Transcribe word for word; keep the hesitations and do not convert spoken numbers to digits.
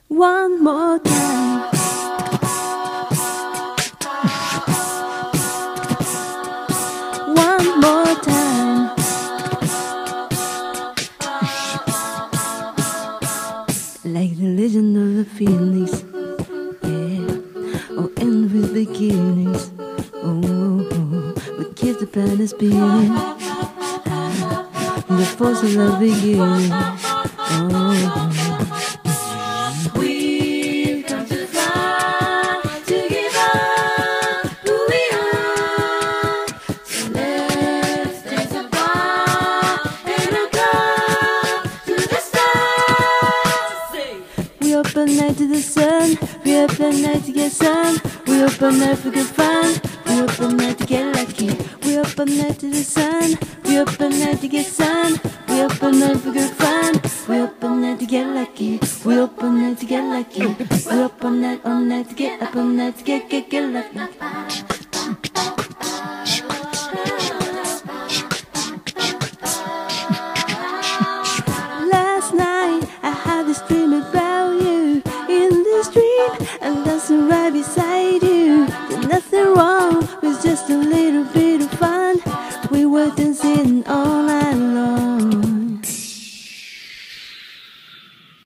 One more time. One more time. Like the legend of the Phoenix, yeah. Oh, end with beginnings. Oh, oh, oh. We keep the planet spinning. Ah, the force of love beginning. Oh. We've come to fly, to give up who we are. So let's dance apart and go to the stars. We up all night to the sun. We up all night to get sun. We up all night for good fun. We up all night to get lucky. We up all night to the sun. We up all night to get sun. We up all night for good fun. We up all night to get lucky. We up all night to get lucky. We up all night, all night to get up all night to get get get lucky. Last night I had this dream about you. In this dream I'm dancing right beside you. There's nothing wrong with just a little bit of fun. We were dancing all night.